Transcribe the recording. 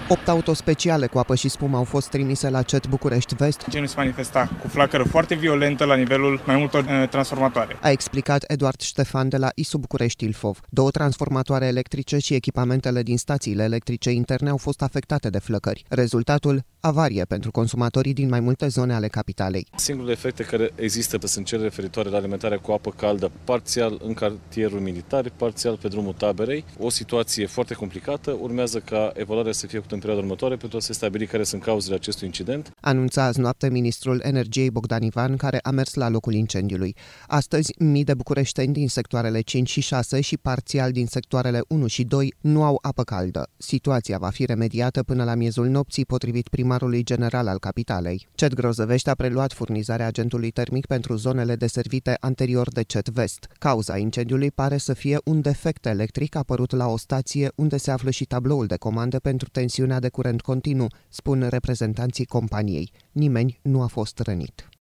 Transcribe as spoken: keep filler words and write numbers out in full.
Opt autospeciale cu apă și spumă au fost trimise la C E T București Vest. Genul se manifesta cu flacără foarte violentă la nivelul mai multor uh, transformatoare. A explicat Eduard Ștefan de la I S U București Ilfov. Două transformatoare electrice și echipamentele din stațiile electrice interne au fost afectate de flăcări. Rezultatul? Avarie pentru consumatorii din mai multe zone ale capitalei. Singurele efecte care există sunt cele referitoare la alimentarea cu apă caldă, parțial în cartierul militar, parțial pe drumul taberei. O situație foarte complicată. Urmează ca evaluarea să fie făcută în perioada următoare pentru a se stabili care sunt cauzele acestui incident. Anunța azi noapte ministrul Energiei Bogdan Ivan, care a mers la locul incendiului. Astăzi, mii de bucureșteni din sectoarele cinci și șase și parțial din sectoarele unu și doi nu au apă caldă. Situația va fi remediată până la miezul nopții, potrivit primarului general al capitalei. C E T Grozăvești a preluat furnizarea agentului termic pentru zonele deservite anterior de C E T Vest. Cauza incendiului pare să fie un defect electric apărut la o stație unde se află și tabloul de comandă pentru tensiunea de curent continuu, spun reprezentanții companiei. Nimeni nu a fost rănit.